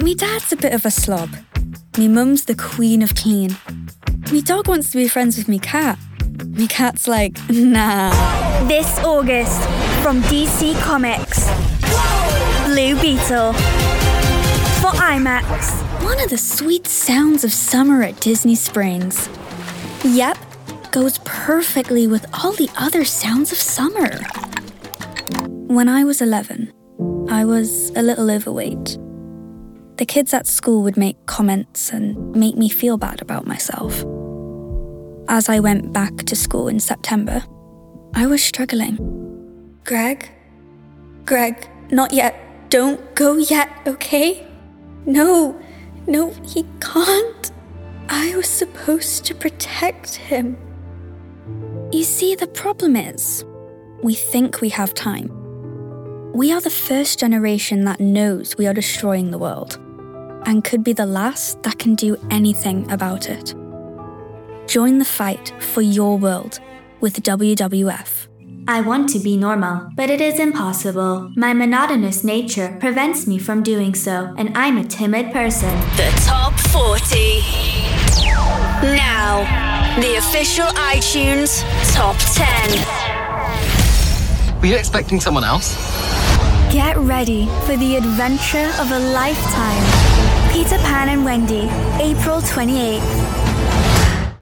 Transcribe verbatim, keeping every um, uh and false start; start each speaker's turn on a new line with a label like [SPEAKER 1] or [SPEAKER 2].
[SPEAKER 1] Me dad's a bit of a slob. Me mum's the queen of clean. Me dog wants to be friends with me cat. Me cat's like, nah.
[SPEAKER 2] This August, from D C Comics, Blue Beetle. For IMAX.
[SPEAKER 1] One of the sweet sounds of summer at Disney Springs. Yep, goes perfectly with all the other sounds of summer. When I was eleven, I was a little overweight. The kids at school would make comments and make me feel bad about myself. As I went back to school in September, I was struggling. Greg? Greg, not yet. Don't go yet, okay? No, no, he can't. I was supposed to protect him. You see, the problem is, we think we have time. We are the first generation that knows we are destroying the world, and could be the last that can do anything about it. Join the fight for your world with W W F.
[SPEAKER 3] I want to be normal, but it is impossible. My monotonous nature prevents me from doing so, and I'm a timid person.
[SPEAKER 4] The Top forty. Now, the official iTunes Top ten.
[SPEAKER 5] Were you expecting someone else?
[SPEAKER 2] Get ready for the adventure of a lifetime. Peter Pan and Wendy, April twenty-eighth.